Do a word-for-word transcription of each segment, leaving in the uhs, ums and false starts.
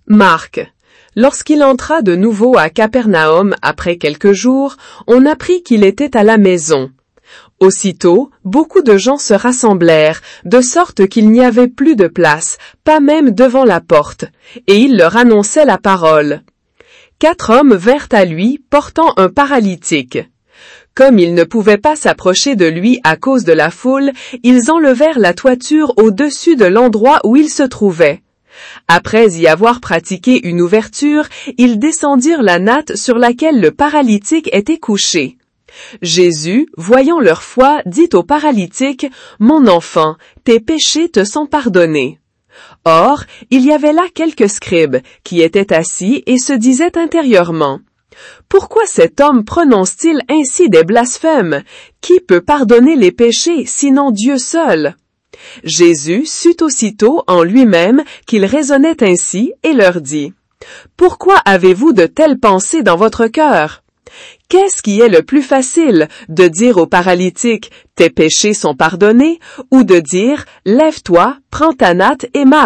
Marc. Lorsqu'il entra de nouveau à Capernaum après quelques jours, on apprit qu'il était à la maison. Aussitôt, beaucoup de gens se rassemblèrent, de sorte qu'il n'y avait plus de place, pas même devant la porte, et il leur annonçait la parole. Quatre hommes vinrent à lui, portant un paralytique. Comme ils ne pouvaient pas s'approcher de lui à cause de la foule, ils enlevèrent la toiture au-dessus de l'endroit où il se trouvait. Après y avoir pratiqué une ouverture, ils descendirent la natte sur laquelle le paralytique était couché. Jésus, voyant leur foi, dit au paralytique, « Mon enfant, tes péchés te sont pardonnés. » Or, il y avait là quelques scribes qui étaient assis et se disaient intérieurement, « Pourquoi cet homme prononce-t-il ainsi des blasphèmes? Qui peut pardonner les péchés, sinon Dieu seul? » Jésus sut aussitôt en lui-même qu'il raisonnait ainsi et leur dit, « Pourquoi avez-vous de telles pensées dans votre cœur? Qu'est-ce qui est le plus facile, de dire au paralytique, « Tes péchés sont pardonnés » ou de dire, « Lève-toi, prends ta natte et marche » ?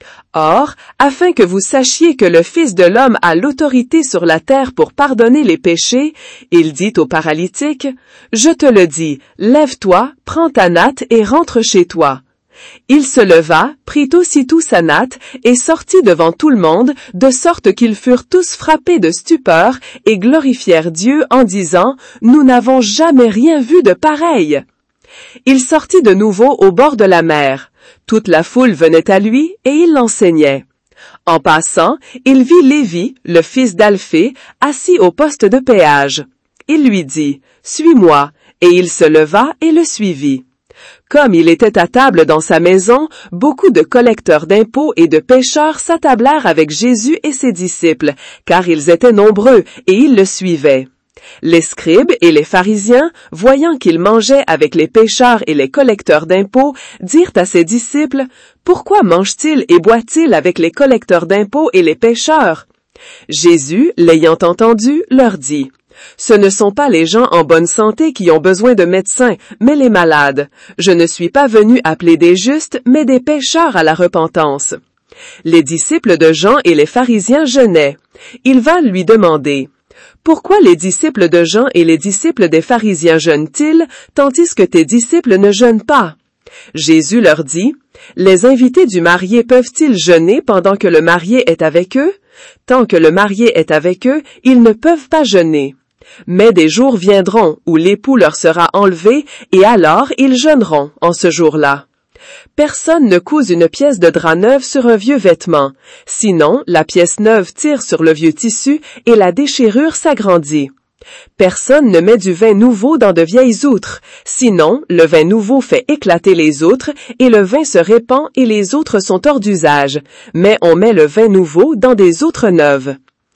Or, afin que vous sachiez que le Fils de l'homme a l'autorité sur la terre pour pardonner les péchés, il dit au paralytique, « Je te le dis, lève-toi, prends ta natte et rentre chez toi. » Il se leva, prit aussitôt sa natte et sortit devant tout le monde, de sorte qu'ils furent tous frappés de stupeur et glorifièrent Dieu en disant, « Nous n'avons jamais rien vu de pareil. » Il sortit de nouveau au bord de la mer. Toute la foule venait à lui et il l'enseignait. En passant, il vit Lévi, le fils d'Alphée, assis au poste de péage. Il lui dit, « Suis-moi » et il se leva et le suivit. Comme il était à table dans sa maison, beaucoup de collecteurs d'impôts et de pêcheurs s'attablèrent avec Jésus et ses disciples, car ils étaient nombreux et ils le suivaient. Les scribes et les pharisiens, voyant qu'il mangeait avec les pécheurs et les collecteurs d'impôts, dirent à ses disciples, « Pourquoi mange-t-il et boit-il avec les collecteurs d'impôts et les pécheurs? » Jésus, l'ayant entendu, leur dit, « Ce ne sont pas les gens en bonne santé qui ont besoin de médecins, mais les malades. Je ne suis pas venu appeler des justes, mais des pécheurs à la repentance. » Les disciples de Jean et les pharisiens jeûnaient. Ils vinrent lui demander, « Pourquoi les disciples de Jean et les disciples des pharisiens jeûnent-ils, tandis que tes disciples ne jeûnent pas? » Jésus leur dit, « Les invités du marié peuvent-ils jeûner pendant que le marié est avec eux? Tant que le marié est avec eux, ils ne peuvent pas jeûner. Mais des jours viendront où l'époux leur sera enlevé, et alors ils jeûneront en ce jour-là. Personne ne couse une pièce de drap neuve sur un vieux vêtement, sinon la pièce neuve tire sur le vieux tissu et la déchirure s'agrandit. Personne ne met du vin nouveau dans de vieilles outres, sinon le vin nouveau fait éclater les outres et le vin se répand et les outres sont hors d'usage, mais on met le vin nouveau dans des outres neuves. »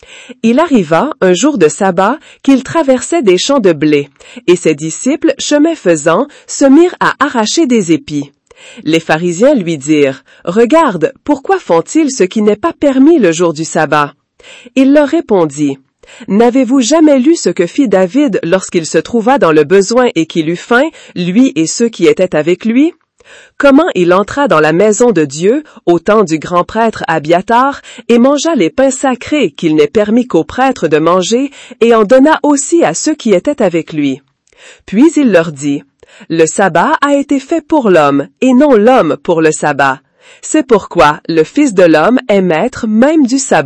Il arriva, un jour de sabbat, qu'il traversait des champs de blé, et ses disciples, chemin faisant, se mirent à arracher des épis. Les pharisiens lui dirent, « Regarde, pourquoi font-ils ce qui n'est pas permis le jour du sabbat? » Il leur répondit, « N'avez-vous jamais lu ce que fit David lorsqu'il se trouva dans le besoin et qu'il eut faim, lui et ceux qui étaient avec lui? Comment il entra dans la maison de Dieu, au temps du grand prêtre Abiatar, et mangea les pains sacrés qu'il n'est permis qu'aux prêtres de manger, et en donna aussi à ceux qui étaient avec lui. Puis il leur dit, « Le sabbat a été fait pour l'homme, et non l'homme pour le sabbat. C'est pourquoi le Fils de l'homme est maître même du sabbat. »